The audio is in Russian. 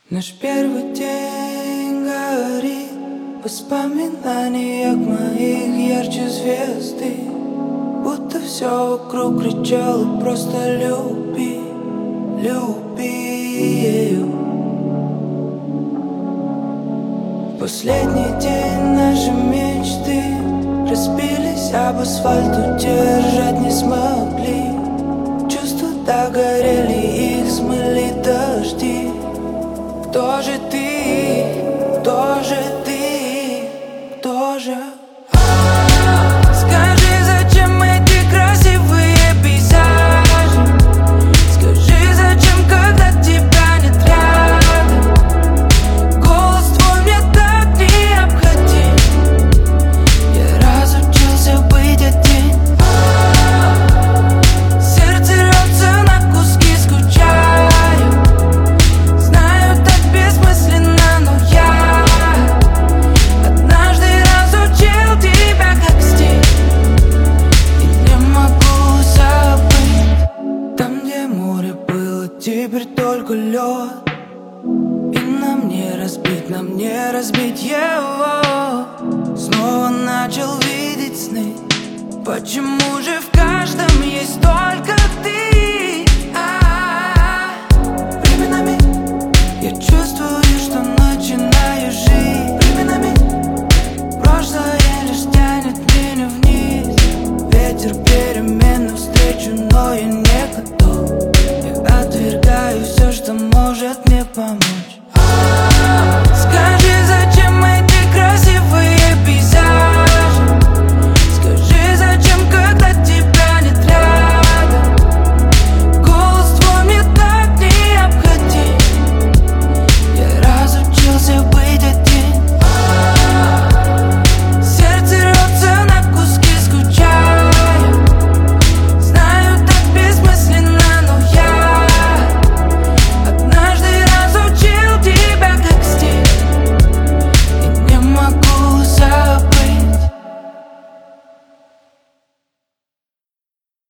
Наш первый день горит в воспоминаниях моих ярче звезды. Будто все вокруг кричало: просто люби, люби. Последний день нашей мечты разбились об асфальт, удержать не смогли. Чувства догорели, их смыли дожди. Кто же ты? Кто же ты? Кто же? Скажи, зачем эти красивые пейзажи? Скажи, зачем, когда тебя нет рядом? Голос твой мне так необходим. Я разучился быть один. Сердце рвется на куски, скучаю. Знаю, так бессмысленно, но я однажды разучил тебя как стих и не могу забыть. Там, где море было, теперь только лед. И нам не разбить его. Снова начал видеть сны. Почему же в каждом есть только ты?